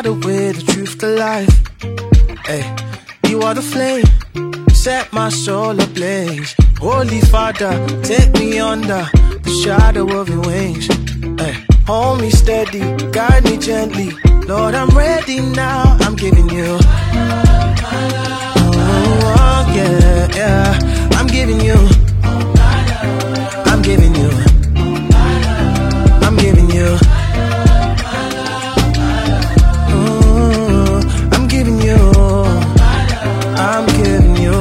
the way, the truth, the life. Hey, you are the flame, set my soul ablaze. Holy Father, take me under the shadow of your wings. Hey, hold me steady, guide me gently. Lord, I'm ready now, I'm giving you. Oh, yeah, yeah, I'm giving you. I'm giving you. I'm giving you. Ooh, I'm giving you. I'm giving you.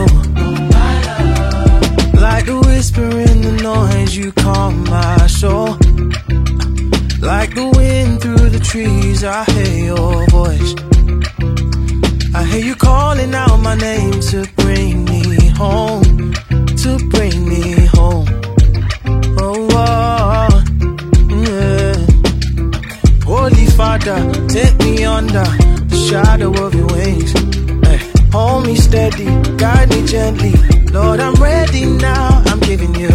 Like the whisper in the noise, you calm my soul. Like the wind through the trees, I hear your voice. I hear you calling out my name to bring me home, to bring me home. Oh, oh, yeah. Holy Father, take me under the shadow of your wings. Hey, hold me steady, guide me gently. Lord, I'm ready now, I'm giving you.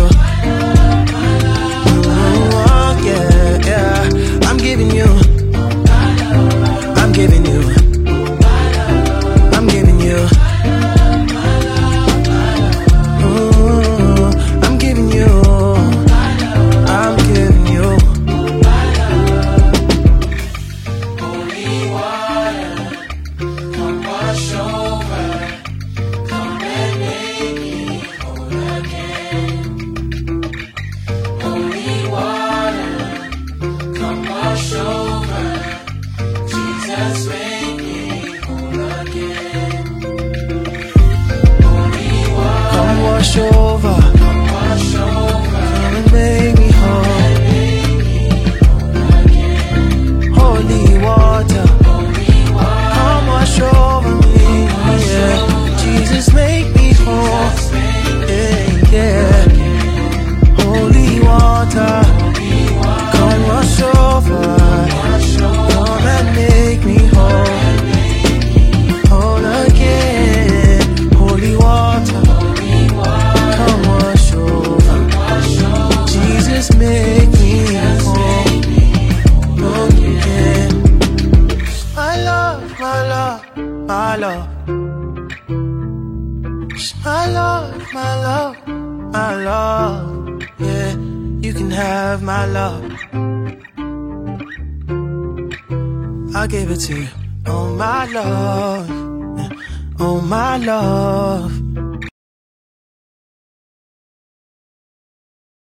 Oh, yeah, yeah, I'm giving you. I'm giving you. I'm giving you. Ooh, I'm giving you. I'm giving you. Holy water, come wash over, come and make me whole again. Holy water, come wash over, Jesus make me whole again. Holy water, Come wash over, come wash over, come and make me whole. Holy water, come wash over me. Yeah, Jesus, make me whole. Yeah, yeah. Holy water, come wash over, come and make me whole. Whole again. Holy water, come wash over. Jesus, make me whole. Again. My love, my love, my love. My love, my love, my love. Yeah, you can have my love. I'll give it to you. Oh, my love. Yeah. Oh, my love.